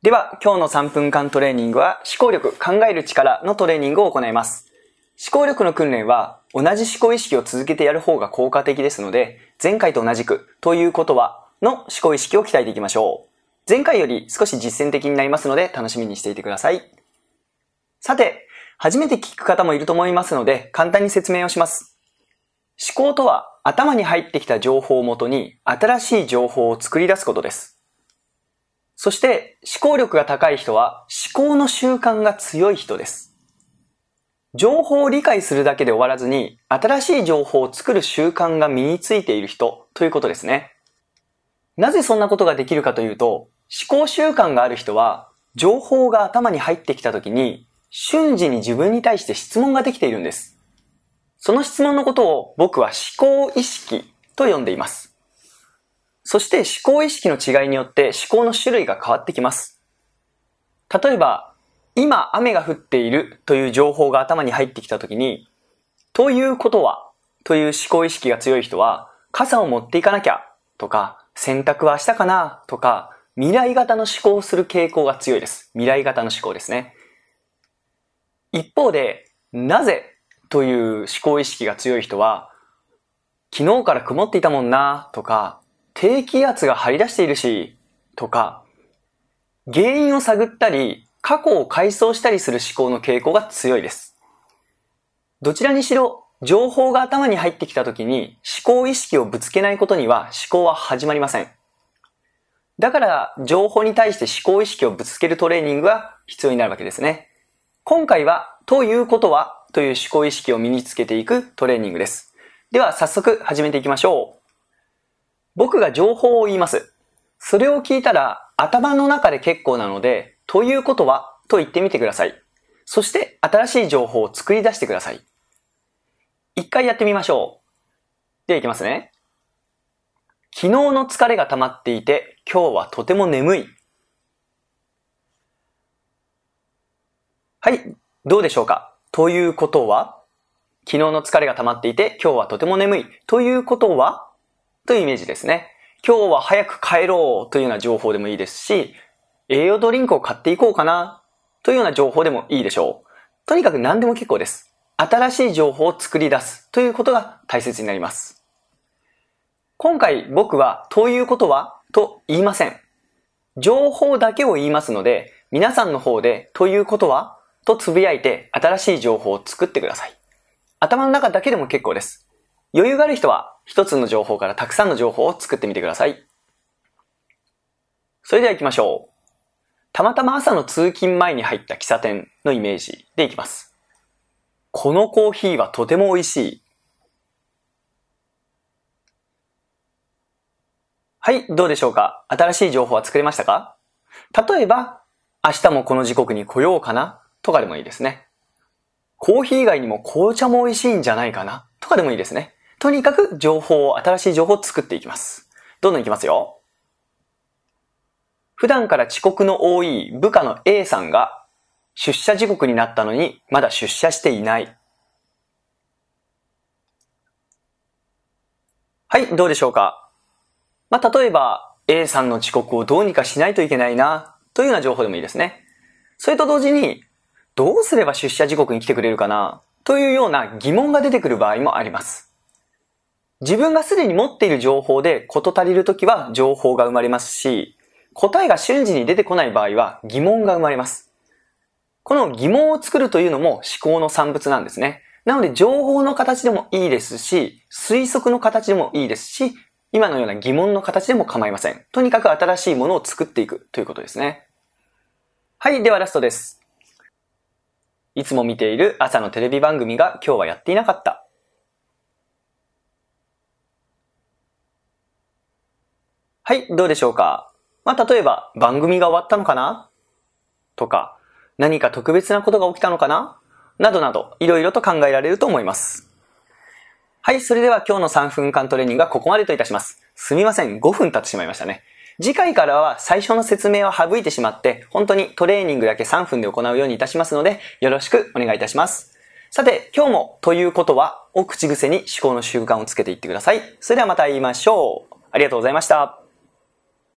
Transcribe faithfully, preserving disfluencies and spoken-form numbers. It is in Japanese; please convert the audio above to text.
では、今日のさんぷんかんトレーニングは思考力、考える力のトレーニングを行います。思考力の訓練は同じ思考意識を続けてやる方が効果的ですので、前回と同じく、ということはの思考意識を鍛えていきましょう。前回より少し実践的になりますので楽しみにしていてください。さて、初めて聞く方もいると思いますので簡単に説明をします。思考とは頭に入ってきた情報をもとに新しい情報を作り出すことです。そして思考力が高い人は思考の習慣が強い人です。情報を理解するだけで終わらずに新しい情報を作る習慣が身についている人ということですね。なぜそんなことができるかというと、思考習慣がある人は情報が頭に入ってきたときに瞬時に自分に対して質問ができているんです。その質問のことを僕は思考意識と呼んでいます。そして思考意識の違いによって思考の種類が変わってきます。例えば、今雨が降っているという情報が頭に入ってきたときに、ということはという思考意識が強い人は、傘を持っていかなきゃとか、洗濯は明日かなとか、未来型の思考をする傾向が強いです。未来型の思考ですね。一方で、なぜという思考意識が強い人は、昨日から曇っていたもんなとか、低気圧が張り出しているし、とか、原因を探ったり、過去を回想したりする思考の傾向が強いです。どちらにしろ、情報が頭に入ってきたときに思考意識をぶつけないことには思考は始まりません。だから、情報に対して思考意識をぶつけるトレーニングが必要になるわけですね。今回は、ということは、という思考意識を身につけていくトレーニングです。では、早速始めていきましょう。僕が情報を言います。それを聞いたら頭の中で結構なので、ということはと言ってみてください。そして新しい情報を作り出してください。一回やってみましょう。では行きますね。昨日の疲れが溜まっていて、今日はとても眠い。はい、どうでしょうか。ということは、昨日の疲れが溜まっていて、今日はとても眠い。ということはというイメージですね。今日は早く帰ろうというような情報でもいいですし、栄養ドリンクを買っていこうかなというような情報でもいいでしょう。とにかく何でも結構です。新しい情報を作り出すということが大切になります。今回僕はということはと言いません。情報だけを言いますので、皆さんの方でということはとつぶやいて新しい情報を作ってください。頭の中だけでも結構です。余裕がある人は一つの情報からたくさんの情報を作ってみてください。それでは行きましょう。たまたま朝の通勤前に入った喫茶店のイメージで行きます。このコーヒーはとても美味しい。はい、どうでしょうか。新しい情報は作れましたか？例えば、明日もこの時刻に来ようかなとかでもいいですね。コーヒー以外にも紅茶も美味しいんじゃないかなとかでもいいですね。とにかく情報を、新しい情報を作っていきます。どんどんいきますよ。普段から遅刻の多い部下の A さんが出社時刻になったのにまだ出社していない。はい、どうでしょうか。まあ、例えば A さんの遅刻をどうにかしないといけないなというような情報でもいいですね。それと同時にどうすれば出社時刻に来てくれるかなというような疑問が出てくる場合もあります。自分がすでに持っている情報で事足りるときは情報が生まれますし、答えが瞬時に出てこない場合は疑問が生まれます。この疑問を作るというのも思考の産物なんですね。なので情報の形でもいいですし、推測の形でもいいですし、今のような疑問の形でも構いません。とにかく新しいものを作っていくということですね。はい、ではラストです。いつも見ている朝のテレビ番組が今日はやっていなかった。はい、どうでしょうか。まあ、例えば、番組が終わったのかなとか、何か特別なことが起きたのかななどなど、いろいろと考えられると思います。はい、それでは今日のさんぷんかんトレーニングはここまでといたします。すみません、ごふん経ってしまいましたね。次回からは最初の説明は省いてしまって、本当にトレーニングだけさんぷんで行うようにいたしますので、よろしくお願いいたします。さて、今日もということはを口癖に思考の習慣をつけていってください。それではまた言いましょう。ありがとうございました。